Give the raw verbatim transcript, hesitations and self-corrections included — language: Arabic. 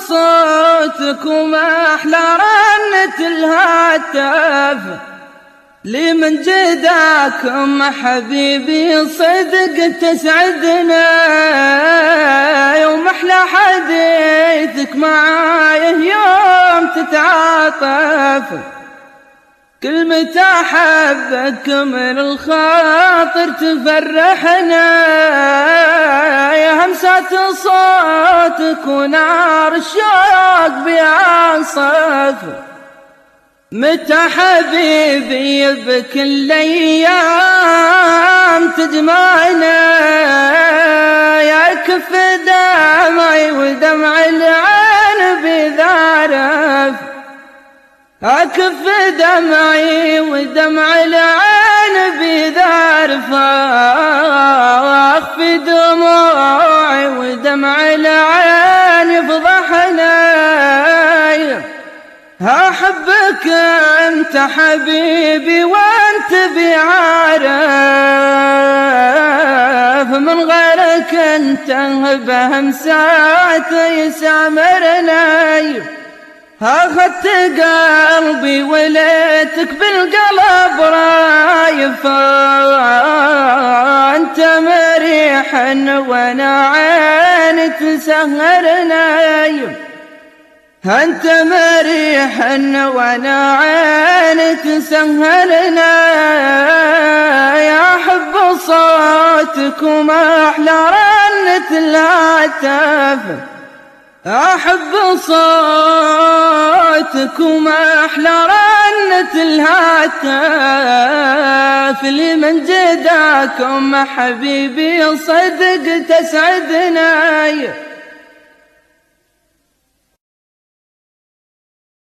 صوتك وما أحلى رنة الهاتف لمن جداكم حبيبي صدق تسعدنا يوم أحلى حديثك معايه يوم تتعاطف كلمة أحبك من الخاطر تفرحنا يا همسة صوتك ونار الشوق بيعصف متى حبيبي بكل أيام تجمعنا يا كف دمعي ودمع العين بذارف أكف دمعي ودمع العين بذارف أخفي دموعي ودمع العين يفضحنا أحبك أنت حبيبي وأنت بعارف من غيرك أنت بهمسات يسامرنا أخذت قلبي وليتك بالقلب رايف أنت مريح وأنا عيني تسهرنا أنت مريح وأنا عيني تسهرنا يا حب صوتك وما أحلى رنة الهاتف أحب صوتك وما أحلى رنة الهاتف لمن جداكم حبيبي صدق تسعدنا